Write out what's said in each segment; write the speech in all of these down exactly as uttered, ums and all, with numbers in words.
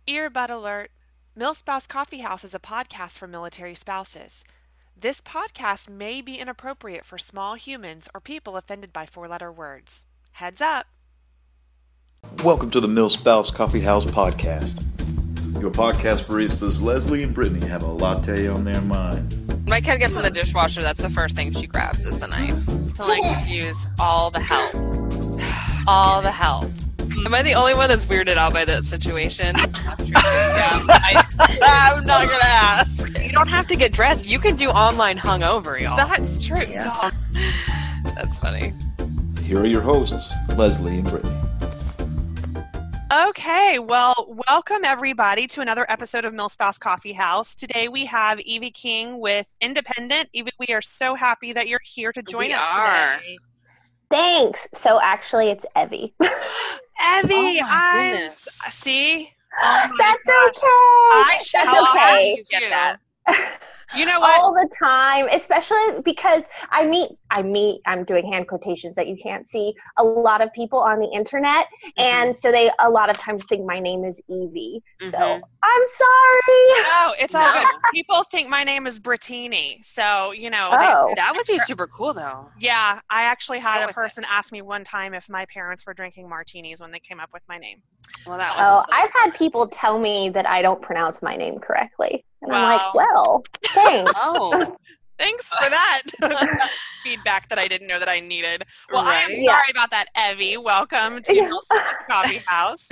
Earbud alert! MilSpouse Coffee House is a podcast for military spouses. This podcast may be inappropriate for small humans or people offended by four-letter words. Heads up! Welcome to the MilSpouse Coffee House podcast. Your podcast baristas Leslie and Brittany have a latte on their minds. My kid gets in the dishwasher, that's the first thing she grabs is the knife. To like use all the help. All the help. Am I the only one that's weirded out by that situation? Yeah, I, I'm not gonna ask. You don't have to get dressed. You can do online hungover, y'all. That's true. Yeah. That's funny. Here are your hosts, Leslie and Brittany. Okay, well, welcome everybody to another episode of MilSpouse Coffee House. Today we have Evie King with Independent. Evie, we are so happy that you're here to join we us are. today. Thanks. So actually, it's Evie. Evie, Oh my I'm goodness. see. Oh my That's gosh. okay. I should That's okay. ask Get you. that. You know what? All the time, especially because I meet, I meet, I'm doing hand quotations that you can't see, a lot of people on the internet. Mm-hmm. And so they a lot of times think my name is Evie. So Mhm. I'm sorry. No, it's all No. good. People think my name is Brittini. So, you know, Oh. they, That would be super cool, though. yeah, I actually Go had a with person ask me one time if my parents were drinking martinis when they came up with my name. Well, that was Oh, a silly I've had story. people tell me that I don't pronounce my name correctly. And I'm Wow. like, well, thanks. Oh, Thanks for that feedback that I didn't know that I needed. Well, I am Right. sorry Yeah. about that, Evie. Welcome to Yeah. MilSpouse Coffee House.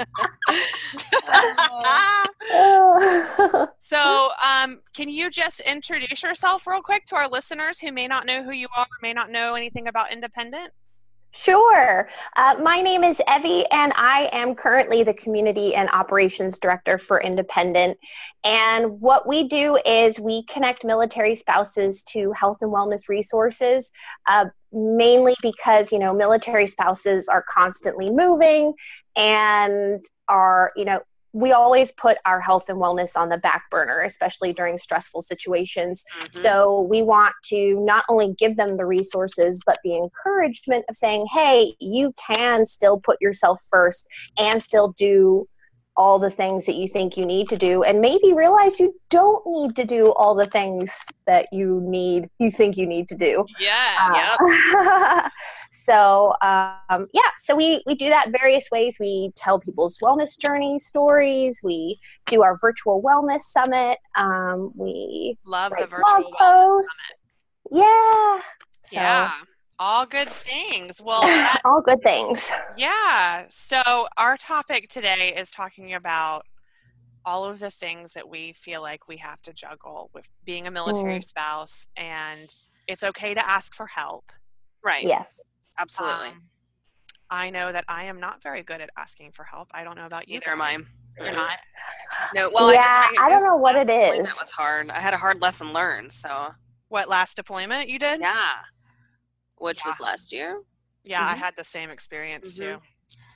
Oh. So, um, can you just introduce yourself real quick to our listeners who may not know who you are, may not know anything about Independent? Sure. Uh, my name is Evie, and I am currently the Community and Operations Director for Independent. And what we do is we connect military spouses to health and wellness resources, uh, mainly because, you know, military spouses are constantly moving and are, you know, we always put our health and wellness on the back burner, especially during stressful situations. Mhm. So we want to not only give them the resources, but the encouragement of saying, hey, you can still put yourself first and still do all the things that you think you need to do, and maybe realize you don't need to do all the things that you need, you think you need to do. Yeah. Uh, so um, yeah, so we, we do that various ways. We tell people's wellness journey stories. We do our virtual wellness summit. Um, we Love the write virtual blog wellness. posts. Yeah. So, Yeah. All good things. Well, that- all good things. yeah. So our topic today is talking about all of the things that we feel like we have to juggle with being a military Mm. spouse, and it's okay to ask for help. Right. Yes. Absolutely. Um, I know that I am not very good at asking for help. I don't know about you. Neither am I. guys. You're not. No, well, Yeah, I, just, I don't know what it That is. was hard. I had a hard lesson learned, so What, last deployment you did? yeah. Which Yeah. was last year. Yeah, I Mhm. had the same experience Mhm. too.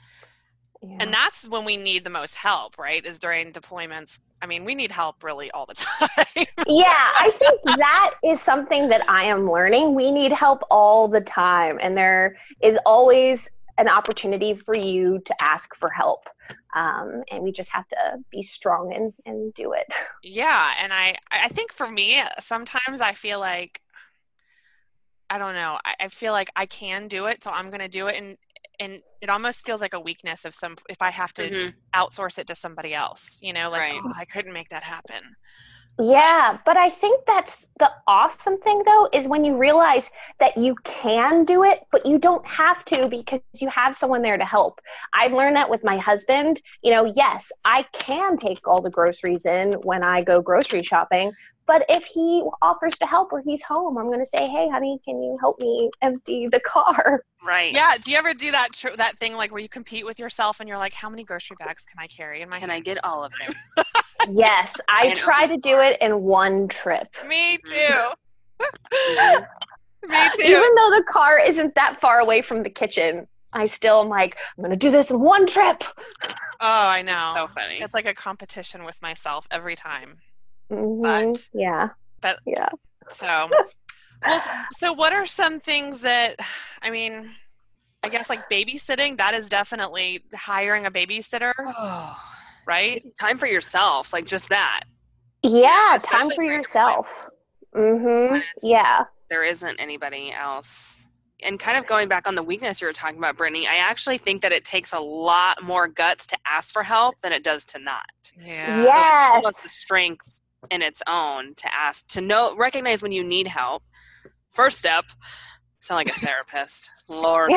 Yeah. And that's when we need the most help, right? Is during deployments. I mean, we need help really all the time. Yeah, I think that is something that I am learning. We need help all the time, and there is always an opportunity for you to ask for help. Um, and we just have to be strong and, and do it. Yeah, and I, I think for me, sometimes I feel like, I don't know, I, I feel like I can do it, so I'm going to do it, and and it almost feels like a weakness if some if I have to Mhm. outsource it to somebody else, you know, like, Right. oh, I couldn't make that happen. Yeah, but I think that's the awesome thing, though, is when you realize that you can do it, but you don't have to because you have someone there to help. I've learned that with my husband. You know, yes, I can take all the groceries in when I go grocery shopping, but if he offers to help or he's home, I'm going to say, hey, honey, can you help me empty the car? Right. Yeah, do you ever do that tr- that thing like where you compete with yourself and you're like, how many grocery bags can I carry in my Can I hand? get all of them? Yes, I And try to do it in one trip. Me too. Mhm. Me too. Even though the car isn't that far away from the kitchen, I still am like, I'm going to do this in one trip. Oh, I know. So funny. It's like a competition with myself every time. Mhm. But- Yeah. But Yeah. so, well, so what are some things that, I mean, I guess like babysitting, that is definitely hiring a babysitter. Oh, right? Time for yourself, like just that. Yeah, time Especially for during a yourself. Mm-hmm. When it's- Yeah. There isn't anybody else. And kind of going back on the weakness you were talking about, Brittany, I actually think that it takes a lot more guts to ask for help than it does to not. Yeah. Yes. So it's almost a strength in its own to ask, to know, recognize when you need help. First step, sound like a therapist. Lord.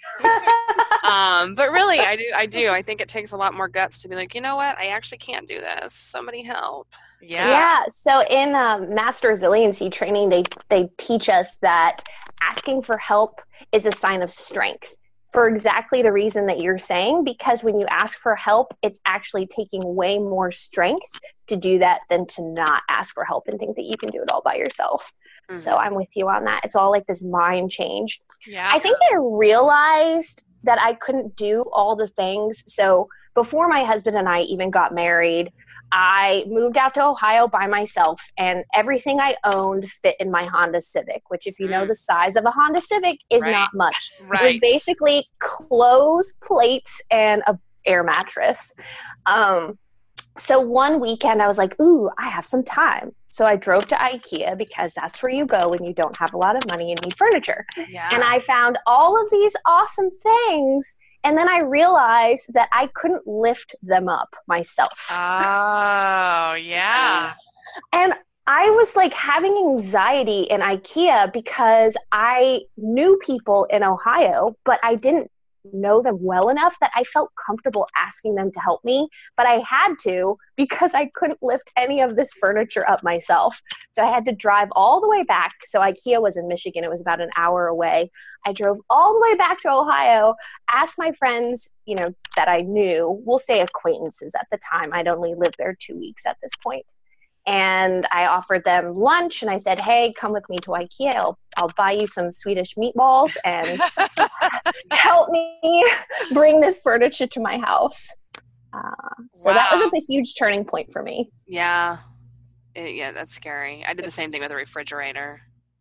um, but really, I do. I do. I think it takes a lot more guts to be like, you know what? I actually can't do this. Somebody help. Yeah. Yeah. So in um, Master Resiliency training, they they teach us that asking for help is a sign of strength for exactly the reason that you're saying, because when you ask for help, it's actually taking way more strength to do that than to not ask for help and think that you can do it all by yourself. Mm-hmm. So I'm with you on that. It's all like this mind change. Yeah. I think I realized that I couldn't do all the things. So before my husband and I even got married, I moved out to Ohio by myself, and everything I owned fit in my Honda Civic, which, if you know the size of a Honda Civic, is Right. not much. Right. It was basically clothes, plates, and a air mattress. Um, so one weekend I was like, ooh, I have some time. So I drove to IKEA, because that's where you go when you don't have a lot of money and need furniture. Yeah. And I found all of these awesome things. And then I realized that I couldn't lift them up myself. Oh, yeah. And I was like having anxiety in IKEA because I knew people in Ohio, but I didn't know them well enough that I felt comfortable asking them to help me. But I had to, because I couldn't lift any of this furniture up myself. So I had to drive all the way back. So IKEA was in Michigan. It was about an hour away. I drove all the way back to Ohio, asked my friends, you know, that I knew, we'll say acquaintances at the time. I'd only lived there two weeks at this point. And I offered them lunch, and I said, hey, come with me to IKEA. I'll, I'll buy you some Swedish meatballs and help me bring this furniture to my house. Uh, so Wow. that was a huge turning point for me. Yeah. It- yeah, that's scary. I did the same thing with a refrigerator.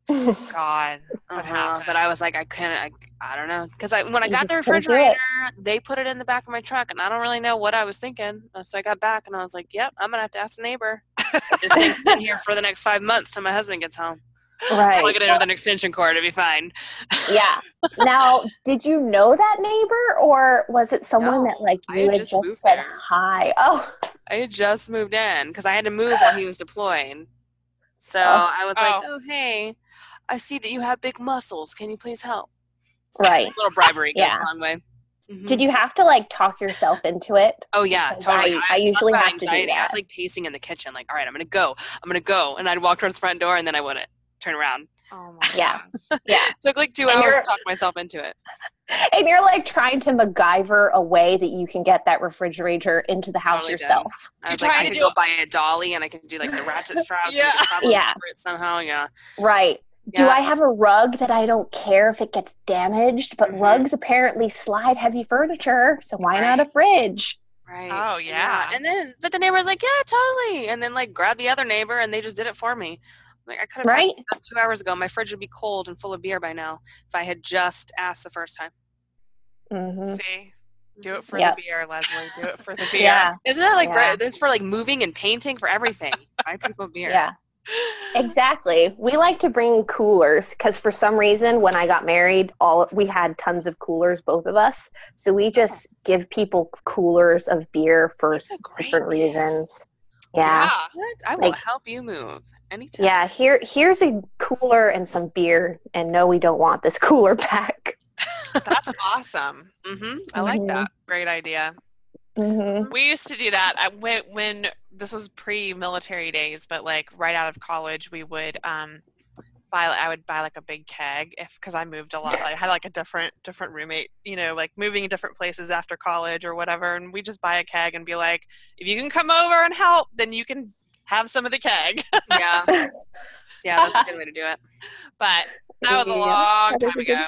God. What Uh-huh. happened? But I was like, I couldn't, I, I don't know. Because I, when I You got just the couldn't do it. refrigerator, they put it in the back of my truck, and I don't really know what I was thinking. So I got back, and I was like, yep, I'm going to have to ask the neighbor. This thing's been here for the next five months till my husband gets home. Right. Plug it in with an extension cord, it'll be fine. Yeah. Now, did you know that neighbor, or was it someone No, that like I you had had just just, moved said there. hi? Oh, I had just moved in because I had to move while he was deployed. So Oh. I was like, Oh. oh, hey, I see that you have big muscles. Can you please help? right. A little bribery goes Yeah. a long way. Mhm. Did you have to like talk yourself into it? Oh, yeah, Because totally. I- talk I usually about have to do anxiety. I that. was like pacing in the kitchen, like, all right, I'm going to go. I'm going to go. And I'd walk towards the front door, and then I wouldn't turn around. Oh, my Yeah. gosh. Yeah. Took like two And hours you're- to talk myself into it. And you're like trying to MacGyver a way that you can get that refrigerator into the house Totally did. yourself. I was You're like, I trying to could do go it- buy a dolly, and I could do like the ratchet straps. Yeah. And probably Yeah. cover it somehow. Yeah. Right. Do Yeah. I have a rug that I don't care if it gets damaged? But Mhm. rugs apparently slide heavy furniture, so why not a Right. fridge? Right. Oh, So, yeah. And then, but the neighbor was like, yeah, totally. And then like grab the other neighbor, and they just did it for me. Like I could have Right? done that two hours ago. My fridge would be cold and full of beer by now if I had just asked the first time. Mm-hmm. See? Do it for Yep. the beer, Leslie. Do it for the beer. Yeah. Isn't that like Yeah. great? This for like moving and painting, for everything. Buy people beer. Yeah. Exactly. We like to bring coolers because for some reason when I got married, all we had tons of coolers, both of us. So we just give people coolers of beer for That's a s- great different gift. reasons. Yeah. What? I will Like- help you move anytime. Yeah, here here's a cooler and some beer, and no, we don't want this cooler back. That's awesome. Mm-hmm. I like Mhm. that. Great idea. Mm-hmm. We used to do that I, when, when this was pre-military days, but like right out of college, we would um, buy. I would buy like a big keg if because I moved a lot. I had like a different different roommate, you know, like moving in different places after college or whatever, and we just buy a keg and be like, if you can come over and help, then you can have some of the keg. Yeah. Yeah, that's a good way to do it. But that was a Yeah, long that is time a good- ago.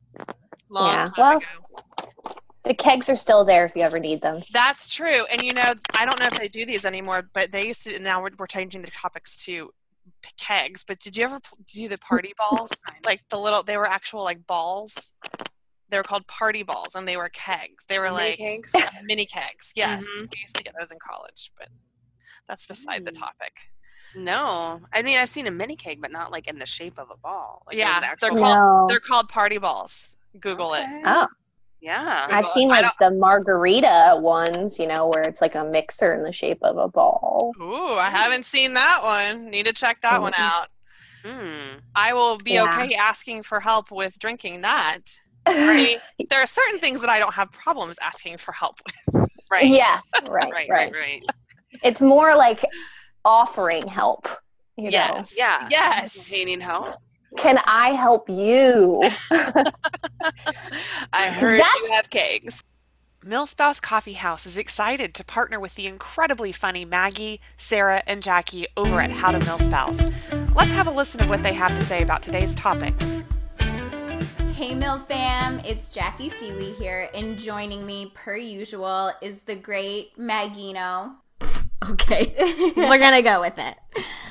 Long Yeah, time well- ago. The kegs are still there if you ever need them. That's true. And, you know, I don't know if they do these anymore, but they used to, now we're, we're changing the topics to p- kegs. But did you ever pl- do the party balls? Like the little, they were actual like balls. They were called party balls, and they were kegs. They were Mini like kegs? mini kegs. Yes, Mhm. we used to get those in college, but that's beside the Mm. topic. No, I mean I've seen a mini cake, but not like in the shape of a ball. Like, Yeah, it was an actual they're ball. called No. they're called party balls. Google it. Okay. Oh, Yeah. I've Google seen it. I like the margarita ones, you know, where it's like a mixer in the shape of a ball. Ooh, I haven't seen that one. Need to check that one Mhm. out. Hmm. I will be Yeah. okay asking for help with drinking that. Right? There are certain things that I don't have problems asking for help with. Right. Yeah, right, Right. right, Right. Right. It's more like offering help. You know? Yes. Yeah. Yes. Hey, you need help? Can I help you? I heard That's- you have cakes. Millspouse Coffee House is excited to partner with the incredibly funny Maggie, Sarah, and Jackie over at How to Millspouse. Let's have a listen of what they have to say about today's topic. Hey Mill fam, it's Jackie Seeley here, and joining me per usual is the great Magino Okay, we're gonna go with it.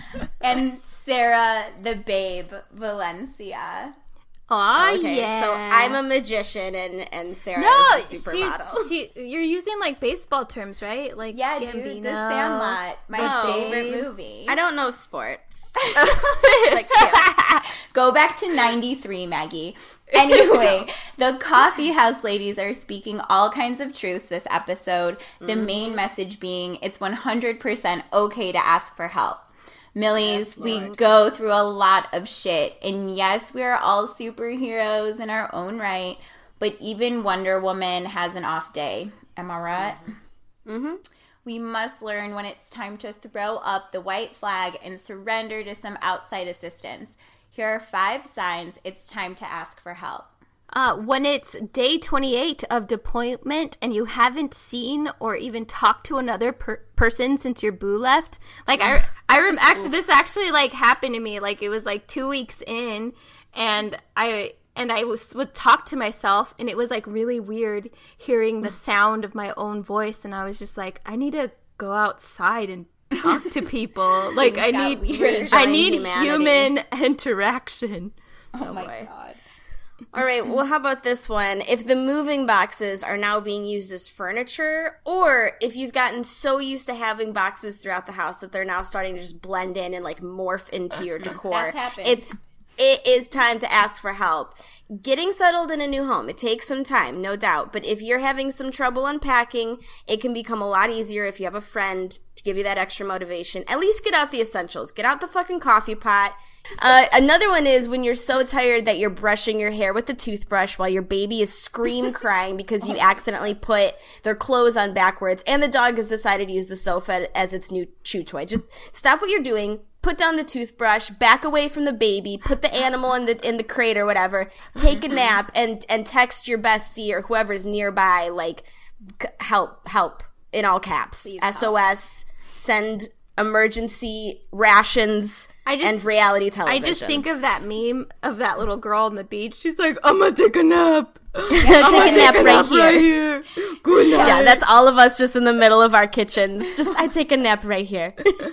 and Sarah the Babe Valencia. Aw, Okay, yeah. so I'm a magician and and Sarah no, is a she's, supermodel. she, you're using like baseball terms, right? Like Yeah, Gambino. dude, The Sandlot, my No. favorite movie. I don't know sports. like, yeah. Go back to ninety-three, Maggie. Anyway, the Coffee House ladies are speaking all kinds of truths this episode. The Mm-hmm. main message being it's one hundred percent okay to ask for help. Millies, Yes, we Lord. go through a lot of shit. And yes, we are all superheroes in our own right. But even Wonder Woman has an off day. Am I right? Mm-hmm. We must learn when it's time to throw up the white flag and surrender to some outside assistance. Here are five signs it's time to ask for help. Uh, when it's day twenty-eight of deployment and you haven't seen or even talked to another per- person since your boo left, like I, I rem- actually this actually like happened to me. Like it was like two weeks in, and I and I was would talk to myself, and it was like really weird hearing the sound of my own voice, and I was just like, I need to go outside and talk to people. Like I got need, weird. I Rejoin need humanity. human interaction. Oh, my boy. God. All right, well, how about this one? If the moving boxes are now being used as furniture, or if you've gotten so used to having boxes throughout the house that they're now starting to just blend in and like morph into your decor, That's happened. it's it is time to ask for help. Getting settled in a new home, it takes some time, no doubt, but if you're having some trouble unpacking, it can become a lot easier if you have a friend to give you that extra motivation. At least get out the essentials. Get out the fucking coffee pot. Uh, another one is when you're so tired that you're brushing your hair with the toothbrush while your baby is scream crying because you accidentally put their clothes on backwards and the dog has decided to use the sofa as its new chew toy. Just stop what you're doing. Put down the toothbrush, back away from the baby, put the animal in the in the crate or whatever, take a nap, and and text your bestie or whoever's nearby, like, c- help, help, in all caps. S O S, send emergency rations, I just- and reality I television. just think of that meme of that little girl on the beach. She's like, I'm gonna take a nap. take a nap right here. here. Good night. Yeah, that's all of us just in the middle of our kitchens. Just, I take a nap right here.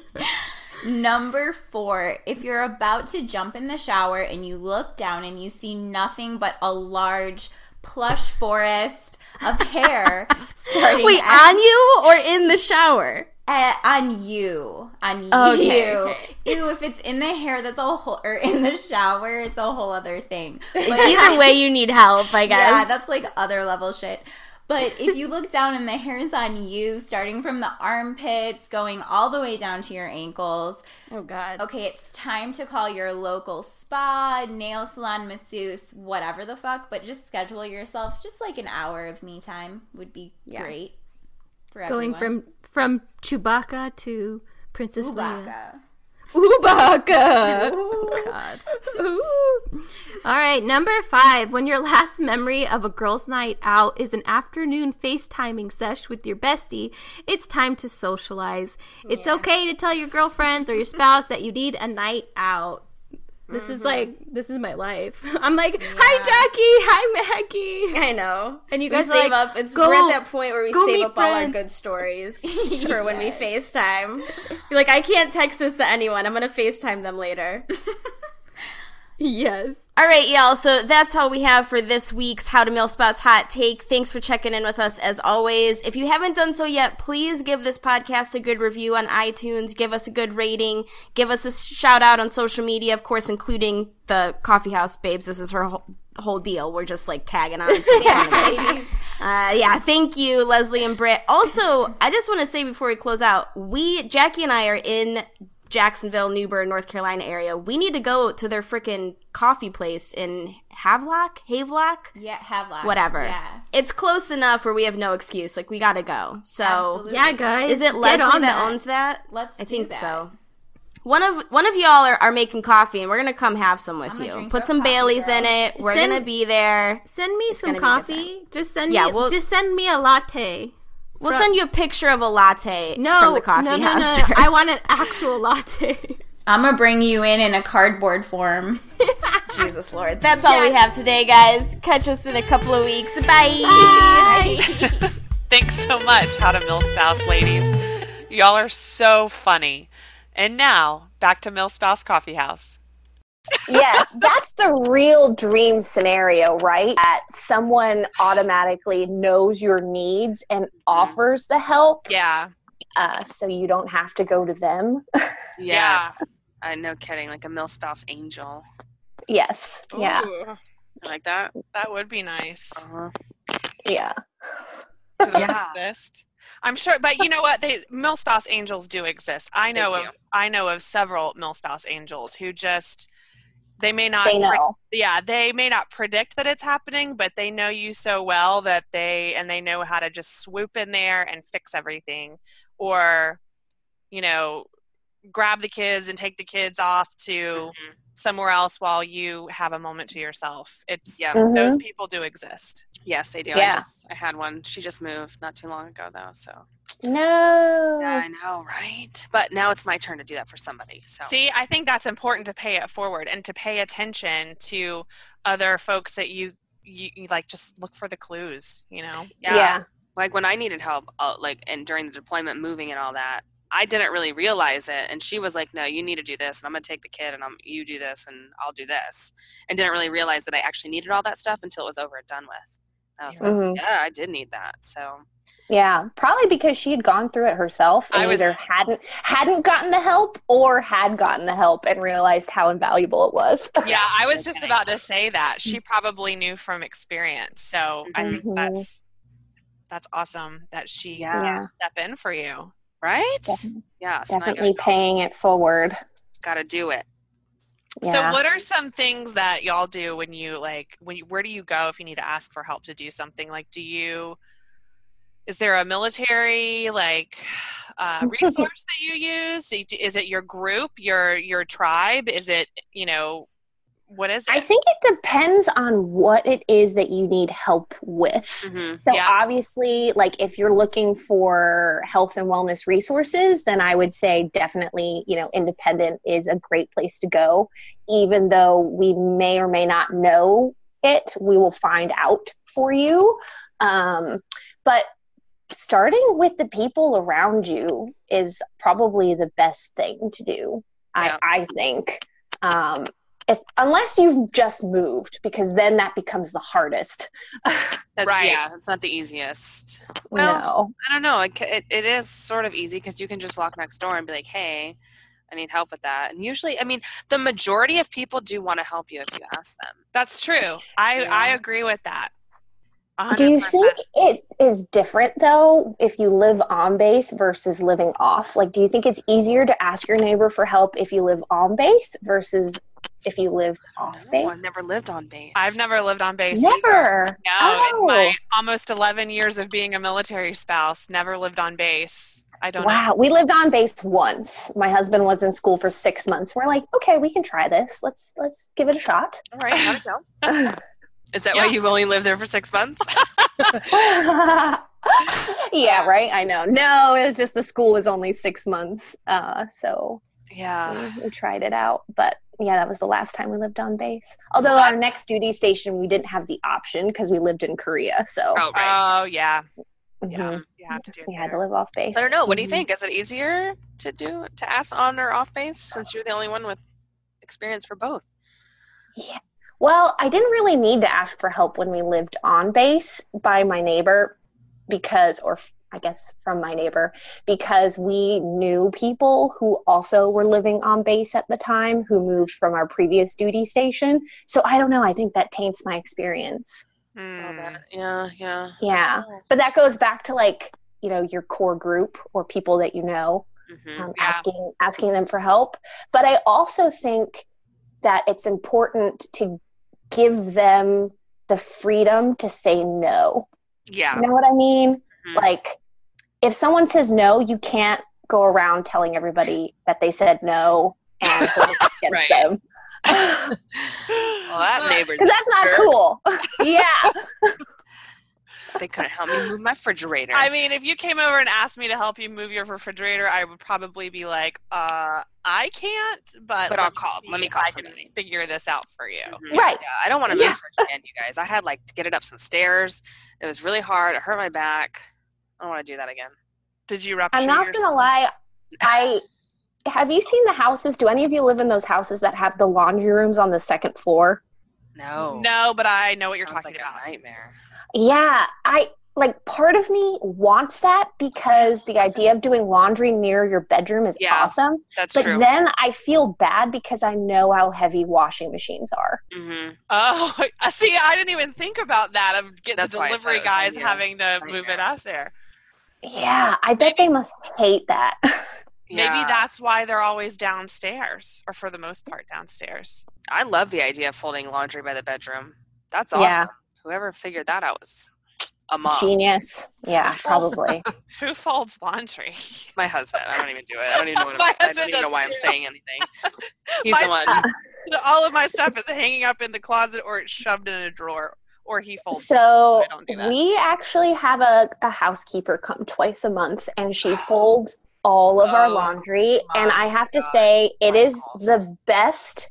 Number four, if you're about to jump in the shower and you look down and you see nothing but a large plush forest of hair starting Wait, at- on you or in the shower? Uh, on you, on Okay, you. okay. Ew, if it's in the hair, that's a whole, or in the shower, it's a whole other thing. But Either way, you need help, I guess. yeah, that's like other level shit. But if you look down and the hair's on you, starting from the armpits, going all the way down to your ankles, Oh, God. okay, it's time to call your local spa, nail salon, masseuse, whatever the fuck, but just schedule yourself just like an hour of me time would be Yeah. great for Going everyone. from from Chewbacca to Princess Leia. Chewbacca. Chewbacca. Oh, God. Ooh. All right, number five. When your last memory of a girls' night out is an afternoon FaceTiming sesh with your bestie, it's time to socialize. It's okay to tell your girlfriends or your spouse that you need a night out. This Mm-hmm. is like, this is my life. I'm like, hi, Jackie. Hi, Maggie. I know. And you We guys are save like, up. It's go- we're at that point where we go save meet up all our friends. good stories for when we FaceTime. You're like, I can't text this to anyone. I'm gonna FaceTime them later. Yes. All right, y'all. So that's all we have for this week's How to Milspouse Hot Take. Thanks for checking in with us as always. If you haven't done so yet, please give this podcast a good review on iTunes. Give us a good rating. Give us a shout out on social media, of course, including the Coffee House Babes. This is her whole, whole deal. We're just like tagging on. uh, yeah, thank you, Leslie and Britt. Also, I just want to say before we close out, we, Jackie and I are in Jacksonville, New Bern, North Carolina area. We need to go to their freaking coffee place in Havelock, Havelock, Yeah, Havelock. whatever. Yeah. It's close enough where we have no excuse. Like we gotta go. So Absolutely. Yeah, guys. is it get Leslie on that owns that? Let's I do think that. so. One of one of y'all are, are making coffee, and we're gonna come have some with I'm a you. drinker Put of some coffee, Baileys girl. in it. We're Send- gonna be there. Send me some gonna be a good coffee. Just send Yeah, me. we'll- just send me a latte. We'll send you a picture of a latte No, from the coffee no, no, house. no. I want an actual latte. I'm gonna bring you in in a cardboard form. Jesus Lord. That's all we have today, guys. Catch us in a couple of weeks. Bye. Bye. Thanks so much, How to Milspouse ladies. Y'all are so funny. And now, back to Milspouse Coffee House. Yes, that's the real dream scenario, right? That someone automatically knows your needs and offers the help, Yeah. uh, so you don't have to go to them. Yes. Uh, no kidding. Like a Milspouse angel. Yes, yeah, Ooh, I like that. that would be nice. Uh-huh. yeah. Do those Yeah. exist? I'm sure, but you know what? They Milspouse angels do exist. I know They of do. I know of several Milspouse angels who just they may not They know. yeah, they may not predict that it's happening, but they know you so well that they and they know how to just swoop in there and fix everything, or you know, grab the kids and take the kids off to Mhm. somewhere else while you have a moment to yourself. It's Yeah. Mhm. those people do exist. Yes, they do. Yeah. I just I had one. She just moved not too long ago though, so No. yeah, I know, right? But now it's my turn to do that for somebody. So See, I think that's important to pay it forward and to pay attention to other folks that you you, you like. Just look for the clues. You know. yeah. Yeah. Like when I needed help, uh, like and during the deployment, moving and all that, I didn't really realize it. And she was like, "No, you need to do this, and I'm gonna take the kid, and I'm you do this, and I'll do this," and didn't really realize that I actually needed all that stuff until it was over and done with. And I was like, Mhm. "Yeah, I did need that." So Yeah, probably because she had gone through it herself and I was- either hadn't hadn't gotten the help or had gotten the help and realized how invaluable it was. Yeah, I was just Okay. about to say that she probably knew from experience. So I think Mhm. that's that's awesome that she Yeah. Yeah, step in for you. right, definitely, yeah, so now I definitely gotta, paying it forward. gotta do it. Yeah. So what are some things that y'all do when you like when you where do you go if you need to ask for help to do something? Like do you is there a military like uh, resource that you use? Is it your group, your your tribe? Is it, you know, what is it? I think it depends on what it is that you need help with. Mm-hmm. So Yeah. obviously, like if you're looking for health and wellness resources, then I would say definitely, you know, independent is a great place to go. Even though we may or may not know it, we will find out for you. Um, but starting with the people around you is probably the best thing to do. Yeah. I, I think. Um, if, unless you've just moved, because then that becomes the hardest. That's Right. yeah, it's not the easiest. Well, No. I don't know. It, ca- it, it is sort of easy because you can just walk next door and be like, hey, I need help with that. And usually, I mean, the majority of people do want to help you if you ask them. That's true. I Yeah. I agree with that. one hundred Do you percent. think it is different though if you live on base versus living off? Like, do you think it's easier to ask your neighbor for help if you live on base versus if you live off No, base? I've never lived on base. I've never lived on base. either. Never. No, Oh. in my almost eleven years of being a military spouse, never lived on base. I don't know. Wow, we lived on base once. My husband was in school for six months. We're like, okay, we can try this. Let's let's give it a shot. All right, how'd it go? Is that why Yeah. you've only lived there for six months? Yeah, right. I know. No, it was just the school was only six months, uh, so yeah. we, we tried it out. But yeah, that was the last time we lived on base. Although our next duty station, we didn't have the option because we lived in Korea, so Oh, right. Oh yeah, yeah. mhm, You have to do it. we had to there. live off base. So I don't know. What do you Mhm. think? Is it easier to do to ask on or off base since you're the only one with experience for both? Yeah. Well, I didn't really need to ask for help when we lived on base by my neighbor because, or I guess from my neighbor, because we knew people who also were living on base at the time who moved from our previous duty station. So I don't know. I think that taints my experience. Mm. Yeah, yeah. Yeah. But that goes back to like, you know, your core group or people that you know, Mm-hmm. um, Yeah. asking, asking them for help. But I also think that it's important to give them the freedom to say no. Yeah. You know what I mean? Mhm. Like, if someone says no, you can't go around telling everybody that they said no and hold it against Right. them. Well, that neighbor's Because that's not jerk. cool. Yeah. They couldn't help me move my refrigerator. I mean, if you came over and asked me to help you move your refrigerator, I would probably be like, uh, I can't, but, But let I'll me call- see let me if call I can somebody. figure this out for you. Mhm. Right. Yeah, I don't want to Yeah. move for again, you guys. I had like to get it up some stairs. It was really hard. It hurt my back. I don't want to do that again. Did you rupture I'm not your going to lie. I have you seen the houses? Do any of you live in those houses that have the laundry rooms on the second floor? No. No, but I know what you're Sounds talking like about. a nightmare. Yeah. I like part of me wants that because the idea of doing laundry near your bedroom is Yeah. awesome. That's But true. then I feel bad because I know how heavy washing machines are. Mm-hmm. Oh, see, I didn't even think about that of getting That's the why I said delivery it was gonna guys be a having to move it nightmare. up there. Yeah, I bet they must hate that. Maybe Yeah. that's why they're always downstairs, or for the most part downstairs. I love the idea of folding laundry by the bedroom. That's awesome. Yeah. Whoever figured that out was a mom. Genius. Yeah, probably. Who folds laundry? My husband. I don't even do it. I don't even know what My I'm, I husband don't even know does why I'm too. saying anything. He's My the one. stuff- all of my stuff is hanging up in the closet or it's shoved in a drawer, or he folds. So I don't do that. we actually have a, a housekeeper come twice a month, and she folds all of our Oh, laundry. And my I have to God. say, it My is balls. the best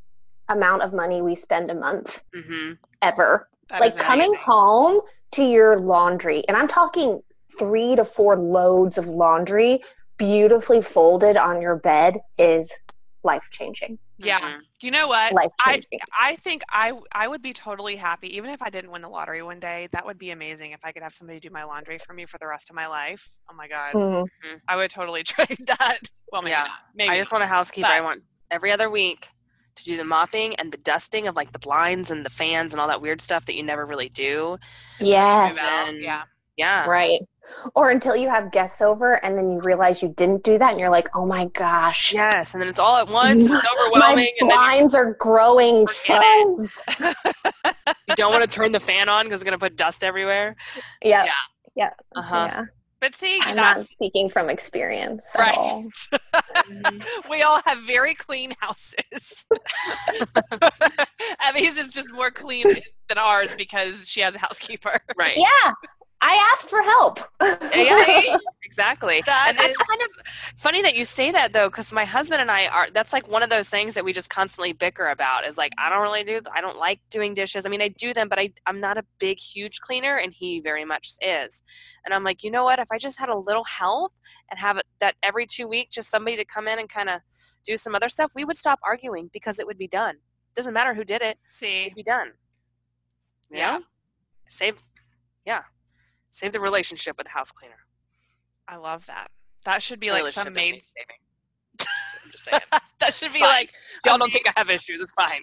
amount of money we spend a month Mm-hmm. ever. That like is coming amazing. home to your laundry, and I'm talking three to four loads of laundry beautifully folded on your bed is life changing. Yeah. Mhm. You know what? Life I changing. I think I I would be totally happy even if I didn't win the lottery one day. That would be amazing if I could have somebody do my laundry for me for the rest of my life. Oh my god. Mhm. I would totally trade that. Well, maybe Yeah. not. Maybe. I just want a housekeeper. But- I want every other week to do the mopping and the dusting of like the blinds and the fans and all that weird stuff that you never really do. Yes. Move out. And- Yeah. Yeah. Right. Or until you have guests over and then you realize you didn't do that and you're like, oh my gosh. Yes. And then it's all at once and it's My overwhelming. And then blinds are growing Forget it. fuzz. you, you don't want to turn the fan on because it's going to put dust everywhere. Yeah. Yeah. Yeah. Uh-huh. Yeah. But see, I'm not that's speaking from experience at right. all. We all have very clean houses. Abby's is just more clean than ours because she has a housekeeper. Right. Yeah. I asked for help. Yeah, exactly. That and that's is- kind of funny that you say that though, because my husband and I are. That's like one of those things that we just constantly bicker about. Is like I don't really do. I don't like doing dishes. I mean, I do them, but I I'm not a big, huge cleaner, and he very much is. And I'm like, you know what? If I just had a little help and have it that every two weeks, just somebody to come in and kind of do some other stuff, we would stop arguing because it would be done. Doesn't matter who did it. See, It'd be done. You yeah, know? Save. Yeah. Save the relationship with the house cleaner. I love that. That should be like some Relationship is maid. me saving. I'm just saying. That should It's be fine. like Y'all a don't maid- think I have issues. It's fine.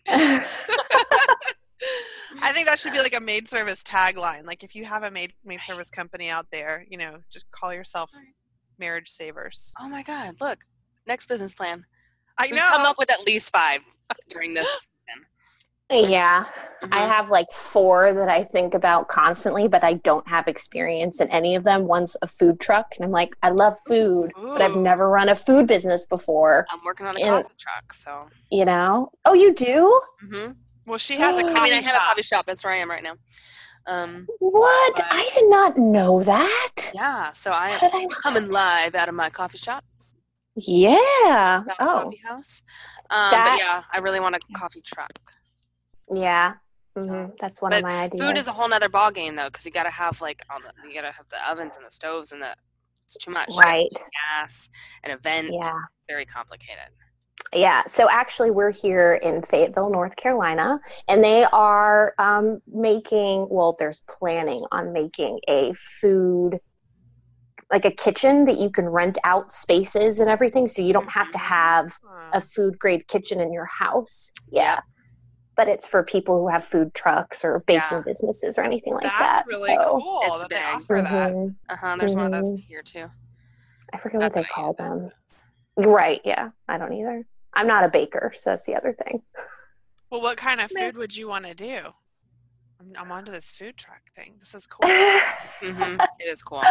I think that should be like a maid service tagline. Like if you have a maid maid service company out there, you know, just call yourself Marriage Savers. Oh my God. Look. Next business plan. I We've know. come up with at least five during this season. Yeah. I Mhm. have like four that I think about constantly, but I don't have experience in any of them. One's a food truck, and I'm like, I love food, but I've Ooh. never run a food business before, I'm working on a And- coffee truck, so. you know? Oh, you do? hmm Well, she has a I coffee I mean, I have shop. a coffee shop. That's where I am right now. Um, What? But- I did not know that. yeah, so I How did I am not? coming live out of my coffee shop, Yeah. Spouts Oh, Coffee House. Um, That- but yeah, I really want a coffee truck. yeah. hmm That's one But of my ideas. Food is a whole nother ball game though, because you gotta have like all the, you gotta have the ovens and the stoves and the it's too much. You gotta Right. use gas, an event. Yeah. Very complicated. Yeah, so actually we're here in Fayetteville, North Carolina, and they are um, making, well, there's planning on making a food, like a kitchen that you can rent out spaces and everything, so you don't have to have a food grade kitchen in your house. Yeah. But it's for people who have food trucks or baking Yeah. businesses or anything like That's that. really so, cool It's that they big. offer that. mhm. Uh-huh. There's one of those Mhm. here too. I forget Not what they that I call use it. them. Right, yeah. I don't either. I'm not a baker, so that's the other thing. Well, what kind of food would you want to do? I'm, I'm onto this food truck thing. This is cool. Mm-hmm. It is cool.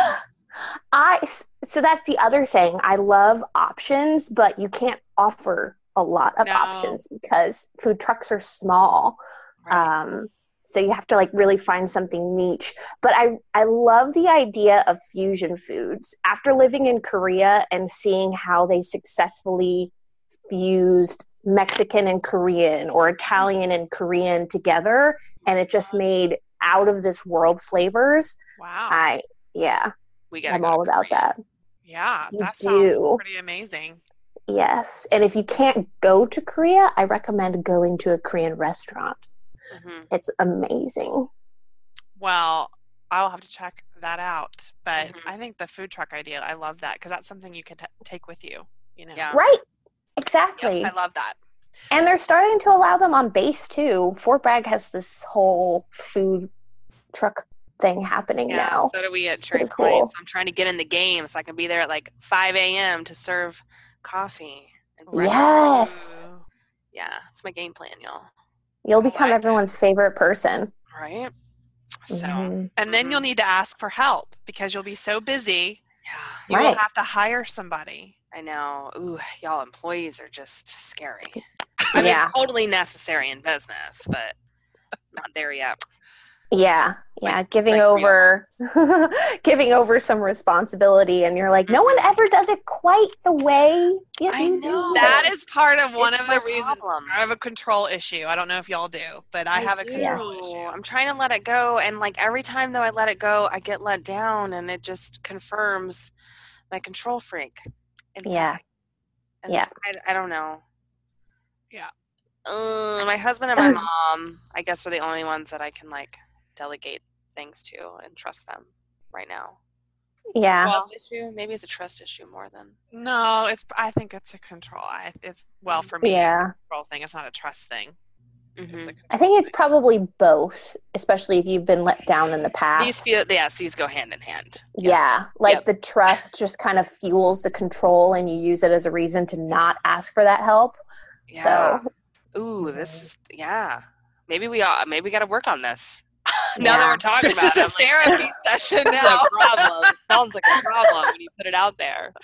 I so that's the other thing. I love options, but you can't offer a lot of No. options because food trucks are small. Right. Um, so you have to like really find something niche. But I I love the idea of fusion foods. After living in Korea and seeing how they successfully fused Mexican and Korean or Italian and Korean together, and it just made out of this world flavors. Wow. I yeah. We gotta I'm go to all about Korea. that. Yeah, You that sounds do. pretty amazing. Yes. And if you can't go to Korea, I recommend going to a Korean restaurant. Mhm. It's amazing. Well, I'll have to check that out. But Mhm. I think the food truck idea, I love that because that's something you could t- take with you. You know. Yeah. Right. Yes, Exactly. I love that. And they're starting to allow them on base too. Fort Bragg has this whole food truck thing happening Yeah, now. so do we at It's pretty Trade Point. cool. So I'm trying to get in the game so I can be there at like five a.m. to serve coffee. And breakfast. Yes. Ooh. Yeah, it's my game plan, y'all. You'll I become like everyone's favorite person. Right? So, Mhm. And then Mhm. you'll need to ask for help because you'll be so busy. yeah, You will Right. have to hire somebody. I know. Ooh, y'all employees are just scary. I mean, Yeah. totally necessary in business, but not there yet. Yeah, yeah, Like- giving like real. over, giving over some responsibility, and you're like, no one ever does it quite the way you I you know. do That it." is part of one It's of my the reasons problem. I have a control issue. I don't know if y'all do, but I, have a do. control Yes. issue. I'm trying to let it go, and like every time though I let it go, I get let down, and it just confirms my control freak. Inside. Yeah. And Yeah. so I, I don't know. Yeah. Uh, my husband and my mom, I guess, are the only ones that I can like delegate things to and trust them right now. Yeah, Trust issue? Maybe it's a trust issue more than. No, it's. I think it's a control. I, it's well for me. Yeah. It's a control thing. It's not a trust thing. It's a Mhm. control I think it's thing. probably both, especially if you've been let down in the past. These feel, yes, these go hand in hand. Yeah, like Yep. the trust just kind of fuels the control, and you use it as a reason to not ask for that help. Yeah. So, Ooh, this is yeah. Maybe we all maybe we got to work on this. Now that Yeah. we're talking This about is it, a I'm like, therapy session this is now. a problem. It sounds like a problem when you put it out there.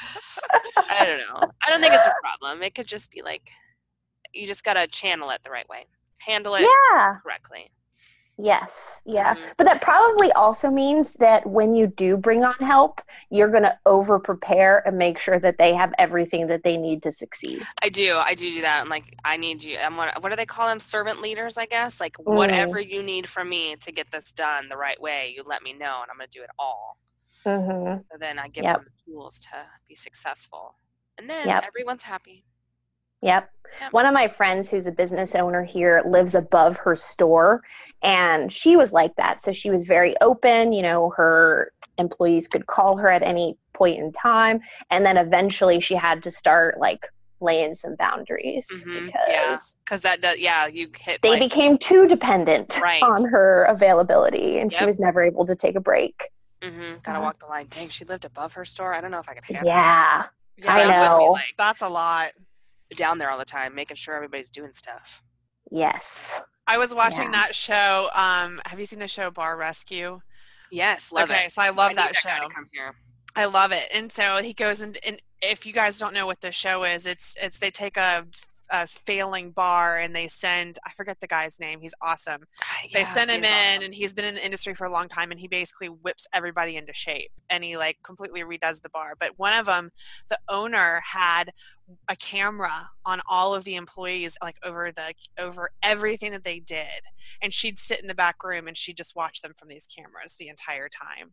I don't know. I don't think it's a problem. It could just be like you just gotta channel it the right way, handle it yeah. correctly. Yes, yeah. Mhm. But that probably also means that when you do bring on help, you're going to over prepare and make sure that they have everything that they need to succeed. I do. I do do that. I'm like, I need you. I'm what, what do they call them? Servant leaders, I guess. Like, Mm. whatever you need from me to get this done the right way, you let me know, and I'm going to do it all. Mm-hmm. So then I give Yep. them the tools to be successful. And then Yep. everyone's happy. Yep. Yep. One of my friends who's a business owner here lives above her store, and she was like that. So she was very open. You know, her employees could call her at any point in time. And then eventually she had to start like laying some boundaries Mhm. because Yeah. Because that does, yeah, you hit they like, became too dependent Right. on her availability, and she Yep. was never able to take a break. hmm gotta Uh, walk the line. Dang, she lived above her store. I don't know if I could handle Yeah, it. I would be, know. like, That's a lot. down there all the time, making sure everybody's doing stuff. yes. I was watching Yeah. that show. Um, have you seen the show Bar Rescue? Yes, love okay, it. so I love I need that, that guy show. to come here. I love it. And so he goes and, and if you guys don't know what the show is, it's it's they take a, a failing bar and they send I forget the guy's name. He's awesome. They Yeah, send he him is in awesome. and he's been in the industry for a long time and he basically whips everybody into shape and he like completely redoes the bar. But one of them, the owner had a camera on all of the employees like over the over everything that they did, and she'd sit in the back room and she'd just watch them from these cameras the entire time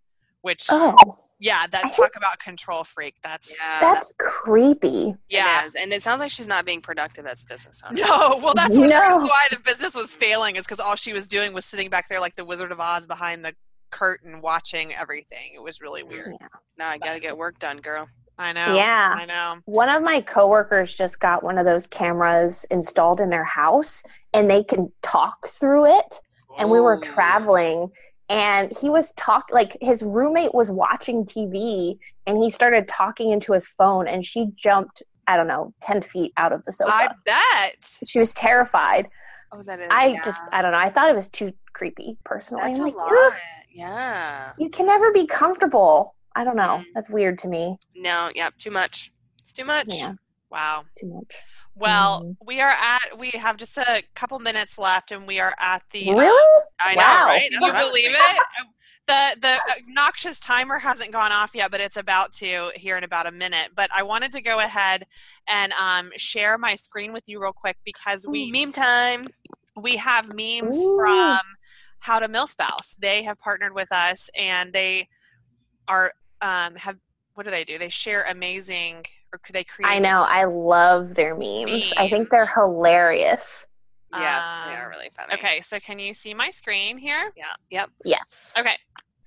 which Oh, yeah, that I talk about control freak. That's Yeah, that's creepy. yeah. It is. And it sounds like she's not being productive as a business owner. No, well, that's one of the No. reasons why the business was failing is because all she was doing was sitting back there like the Wizard of Oz behind the curtain watching everything. It was really weird. Yeah. Now I gotta get work done, girl. I know. Yeah. I know. One of my coworkers just got one of those cameras installed in their house, and they can talk through it. And we were Ooh. traveling, and he was talk like his roommate was watching T V, and he started talking into his phone, and she jumped, I don't know, ten feet out of the sofa. I bet. She was terrified. Oh, that is. I yeah. just, I don't know. I thought it was too creepy, personally. That's I'm a like, lot. "Ugh, Yeah. you can never be comfortable. I don't know. Mm. That's weird to me. No. Yeah. Too much. It's too much. Yeah, Wow. too much. Well, Mhm. we are at, we have just a couple minutes left, and we are at the. uh, Really? I know, Wow. right? Can That's you what I was believe thinking. it? The the obnoxious timer hasn't gone off yet, but it's about to here in about a minute. But I wanted to go ahead and um, share my screen with you real quick because we Ooh, meme time. we have memes Ooh. from How to Millspouse. They have partnered with us, and they are um, have what do they do? They share amazing, or could they create? I know. I love their memes. I think they're Memes. hilarious. Yes, they Um, are really funny. Okay, so can you see my screen here? Yeah. Yep. Yes. Okay.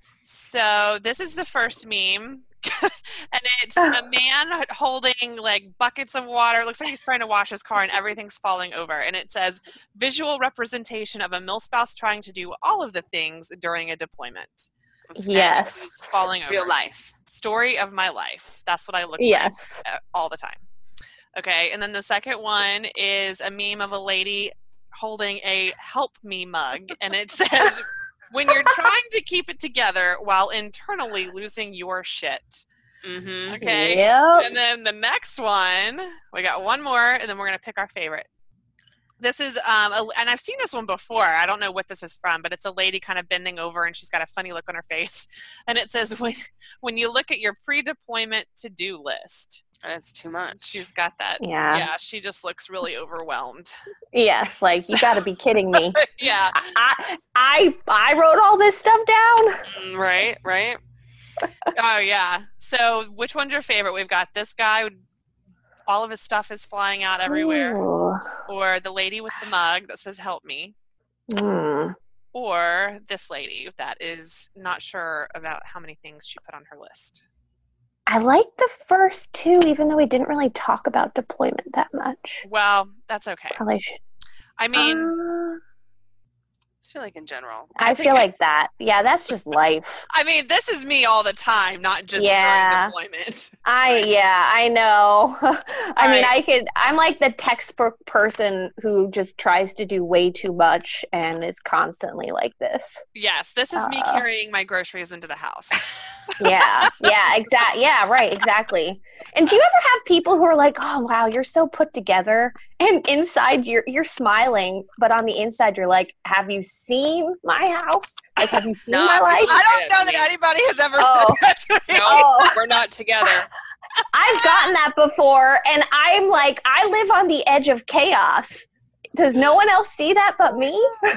So this is the first meme. And it's a man holding like buckets of water. Looks like he's trying to wash his car and everything's falling over. And it says visual representation of a millspouse trying to do all of the things during a deployment. And Yes. it's falling over. Real life. Story of my life. That's what I look Yes. like uh, all the time. Okay. And then the second one is a meme of a lady holding a help me mug. And it says, when you're trying to keep it together while internally losing your shit. Mm-hmm. Okay. Yep. And then the next one, we got one more, and then we're going to pick our favorite. This is, um, a, and I've seen this one before. I don't know what this is from, but it's a lady kind of bending over, and she's got a funny look on her face. And it says, when, when you look at your pre-deployment to-do list. And it's too much. She's got that. Yeah. Yeah, she just looks really overwhelmed. Yes. Like, you got to be kidding me. Yeah. I, I I wrote all this stuff down. Mm, right. Right. Oh, yeah. So which one's your favorite? We've got this guy. All of his stuff is flying out everywhere. Ooh. Or the lady with the mug that says, help me. Mm. Or this lady that is not sure about how many things she put on her list. I like the first two, even though we didn't really talk about deployment that much. Well, that's okay. Probably should. I mean, Uh, I just feel like in general. I, I think feel I- like that. Yeah, that's just life. I mean, this is me all the time, not just Yeah. during deployment. I yeah, I know. I All mean, right. I could. I'm like the textbook person who just tries to do way too much and is constantly like this. Yes, this is me Uh. carrying my groceries into the house. Yeah, yeah, exact. Yeah, right, exactly. And do you ever have people who are like, "Oh, wow, you're so put together," and inside you're you're smiling, but on the inside you're like, "Have you seen my house? Like, have you seen No, my I life?" I don't Yeah, know that me. anybody has ever Oh. said that to me. No, Oh. we're not together. I've gotten that before, and I'm like, I live on the edge of chaos. Does no one else see that but me?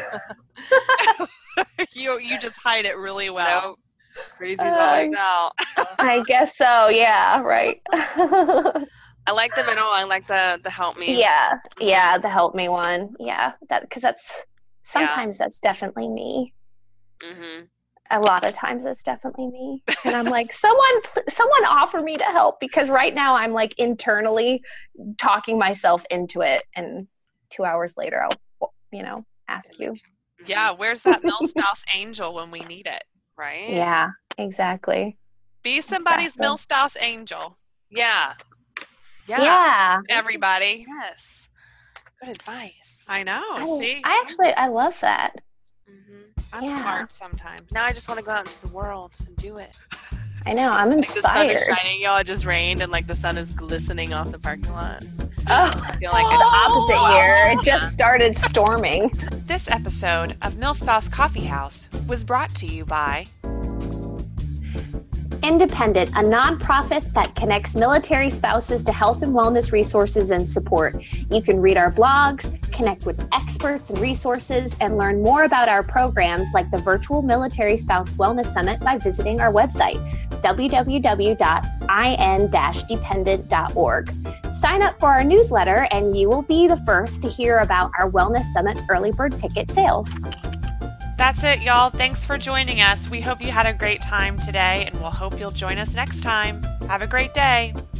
you you just hide it really well. No. Crazy's always Um, out. I guess so. Yeah, right. I like the middle. I like the the help me. yeah, yeah. The help me one. Yeah, that because that's sometimes that's definitely me. Mm-hmm. A lot of times that's definitely me, and I'm like, someone, pl- someone offer me to help because right now I'm like internally talking myself into it, and two hours later I'll, you know, ask you. Yeah, where's that millspouse angel when we need it? Right. Yeah, exactly. Be somebody's Exactly. millspouse angel. Yeah. Yeah. Yeah. Everybody. Yes. Good advice. I know. I, See, I actually I love that. hmm I'm yeah. smart sometimes. Now I just want to go out into the world and do it. I know. I'm Like the sun is inspired. shining, y'all. It just rained, and like the sun is glistening off the parking lot. Oh, I feel like the opposite here. It just started storming. This episode of Millspouse Coffee House was brought to you by Independent, a nonprofit that connects military spouses to health and wellness resources and support. You can read our blogs, connect with experts and resources, and learn more about our programs like the Virtual Military Spouse Wellness Summit by visiting our website, w w w dot i n dash dependent dot org. Sign up for our newsletter and you will be the first to hear about our Wellness Summit early bird ticket sales. That's it, y'all. Thanks for joining us. We hope you had a great time today, and we'll hope you'll join us next time. Have a great day.